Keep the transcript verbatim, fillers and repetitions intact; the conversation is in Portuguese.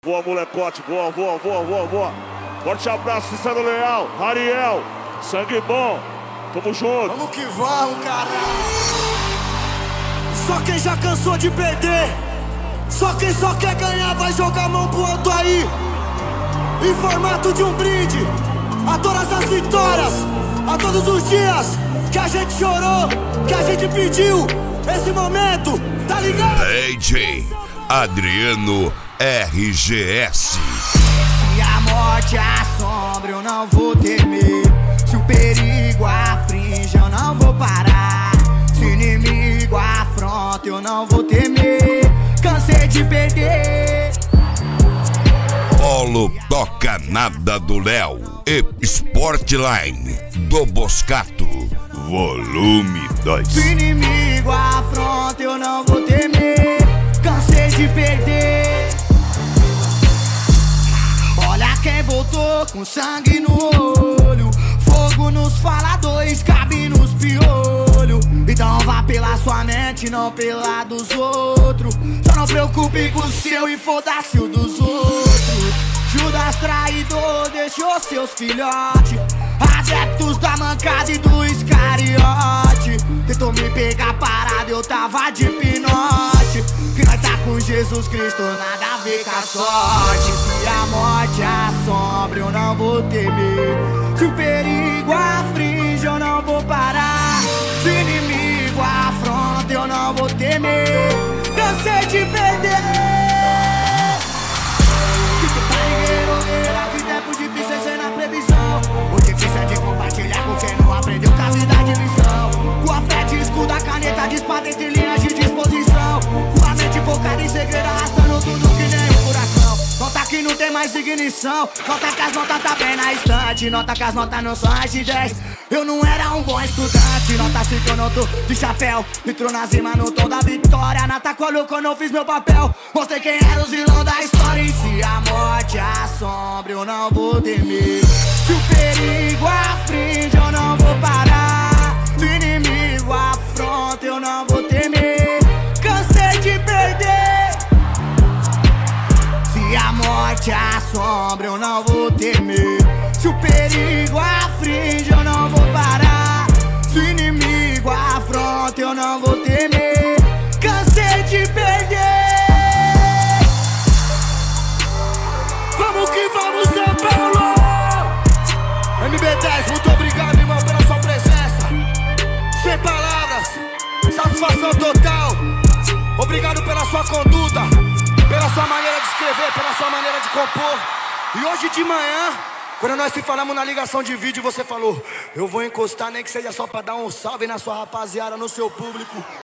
Voa, molecote, voa, voa, voa, voa, voa. Forte abraço, Cicero Leal, Ariel, sangue bom, tamo junto. Vamos que vamos, caralho. Só quem já cansou de perder, só quem só quer ganhar vai jogar a mão pro alto aí. Em formato de um brinde a todas as vitórias, a todos os dias que a gente chorou, que a gente pediu. Esse momento, tá ligado? D J Adriano R G S. Se a morte assombra, eu não vou temer. Se o perigo aflige, eu não vou parar. Se o inimigo afronta, eu não vou temer. Cansei de perder. Polo Toca Nada do Léo e Sportline do Boscato, volume dois. Se o inimigo afronta, eu não vou temer. Cansei de perder. Olha quem voltou com sangue no olho. Fogo nos faladores, cabe nos piolhos. Então vá pela sua mente, não pela dos outros. Só não preocupe com o seu e foda-se o dos outros. Judas traidor deixou seus filhotes, adeptos da mancada e do Iscariote. Tentou me pegar parado, eu tava de pinote. Que nós tá com Jesus Cristo, nada a ver com a sorte. Se a morte assombra, eu não vou temer. Se o perigo aflige, eu não vou parar. Se o inimigo afronta, eu não vou temer. Cansei de perder. Que tempo difícil é ser na previsão. O difícil é de compartilhar com quem não aprendeu com a vida de lição. Com a fé de escudo, a caneta de espada entre linhas de disposição. Com a mente focada em segredo, arrastando tudo que nem um furacão. Nota que não tem mais ignição. Nota que as notas tá bem na estante. Nota que as notas não são as de dez. Eu não era um bom estudante. Nota se que eu não tô de chapéu. Entrou na zima no tom da vitória. Nata colhou quando eu fiz meu papel. Mostrei quem era os vilão da história. E se a morte assombra, eu não vou temer. Se o perigo aflige, eu não vou parar. Se o inimigo afronta, eu não vou temer. Cansei de perder. Se a morte assombra, eu não vou temer. Se o perigo aflige, eu não vou parar. Se o inimigo afronta, eu não vou temer. Cansei de perder. Vamos que vamos, São Paulo! M B dez, muito obrigado, irmão, pela sua presença. Sem palavras, satisfação total. Obrigado pela sua conduta, pela sua maneira de escrever, pela sua maneira de compor. E hoje de manhã, quando nós se falamos na ligação de vídeo, você falou: eu vou encostar, nem que seja só pra dar um salve na sua rapaziada, no seu público.